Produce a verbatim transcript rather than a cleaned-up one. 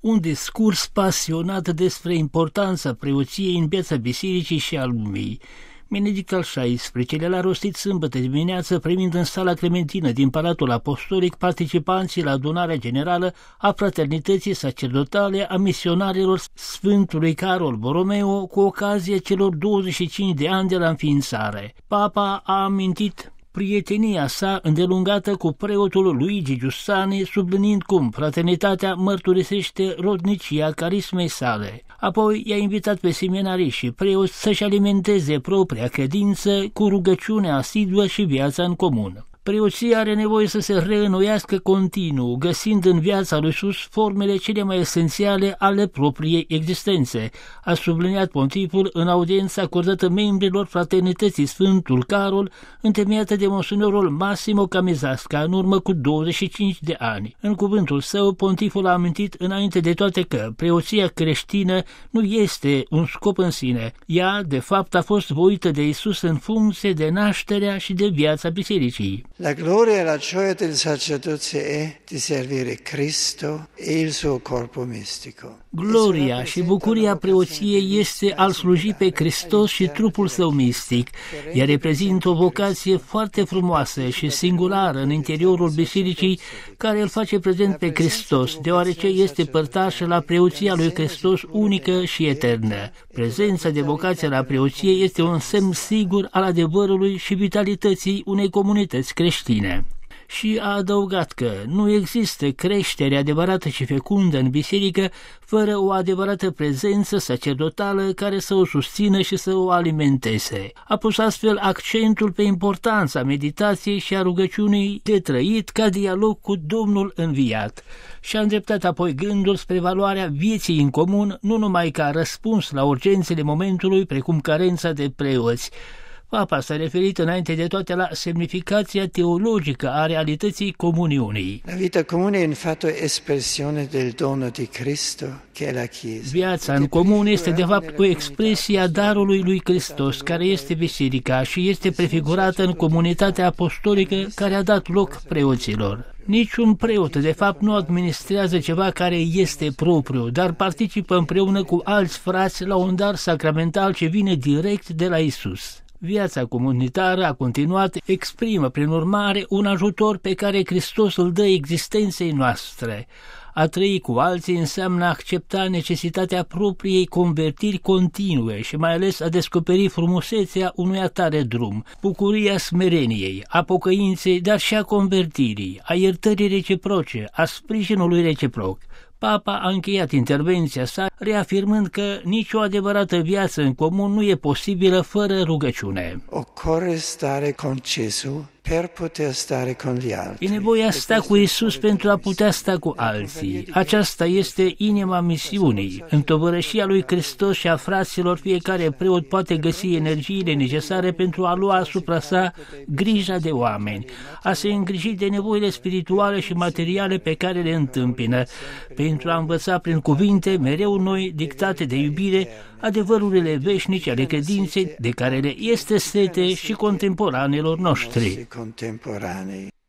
un discurs pasionat despre importanța preoției în viața bisericii și a lumii. Benedict al șaisprezecelea l-a rostit sâmbătă dimineață, primind în sala Clementină din Palatul Apostolic participanții la adunarea generală a Fraternității Sacerdotale a Misionarilor Sfântului Carol Borromeo cu ocazia celor douăzeci și cinci de ani de la înființare. Papa a amintit prietenia sa îndelungată cu preotul Luigi Giussani, subliniind cum fraternitatea mărturisește rodnicia carismei sale. Apoi i-a invitat pe seminarii și preoți să-și alimenteze propria credință cu rugăciune asiduă și viața în comun. Preoția are nevoie să se reînnoiască continuu, găsind în viața lui Iisus formele cele mai esențiale ale propriei existențe, a subliniat pontiful în audiența acordată membrilor Fraternității Sfântul Carol, întemeiată de monsignorul Massimo Camisasca în urmă cu douăzeci și cinci de ani. În cuvântul său, pontiful a amintit înainte de toate că preoția creștină nu este un scop în sine. Ea, de fapt, a fost voită de Iisus în funcție de nașterea și de viața bisericii. La gloria e la gioia del sacerdozio è di servire Cristo e il suo corpo mistico. Gloria și bucuria preoției este al sluji pe Hristos și trupul său mistic. Ea reprezintă o vocație foarte frumoasă și singulară în interiorul bisericii, care îl face prezent pe Hristos, deoarece este părtașă la preoția lui Hristos unică și eternă. Prezența de vocație la preoție este un semn sigur al adevărului și vitalității unei comunități creștine. Și a adăugat că nu există creștere adevărată și fecundă în biserică fără o adevărată prezență sacerdotală care să o susțină și să o alimenteze. A pus astfel accentul pe importanța meditației și a rugăciunii de trăit ca dialog cu Domnul înviat și a îndreptat apoi gândul spre valoarea vieții în comun, nu numai ca răspuns la urgențele momentului, precum carența de preoți. Papa s-a referit înainte de toate la semnificația teologică a realității comuniunii. La vita comune è infatti espressione del dono di Cristo, che è la Chiesa. Viața în comun este de fapt o expresie a darului lui Hristos, care este biserica și este prefigurată în comunitatea apostolică care a dat loc preoților. Niciun preot, de fapt, nu administrează ceva care este propriu, dar participă împreună cu alți frați la un dar sacramental ce vine direct de la Isus. Viața comunitară, a continuat, exprimă, prin urmare, un ajutor pe care Hristos îl dă existenței noastre. A trăi cu alții înseamnă a accepta necesitatea propriei convertiri continue și mai ales a descoperi frumusețea unui atare drum, bucuria smereniei, a pocăinței, dar și a convertirii, a iertării reciproce, a sprijinului reciproc. Papa a încheiat intervenția sa reafirmând că nicio adevărată viață în comun nu e posibilă fără rugăciune. Occorre stare con Gesù per poter stare con gli altri. E nevoia sta cu Isus pentru a putea sta cu alții. Aceasta este inima misiunii. În tovărășia lui Hristos și a fraților, fiecare preot poate găsi energiile necesare pentru a lua asupra sa grija de oameni, a se îngriji de nevoile spirituale și materiale pe care le întâmpină, pentru a învăța prin cuvinte mereu noi, dictate de iubire, adevărurile veșnice ale credinței de care le este sete și contemporanelor noștri.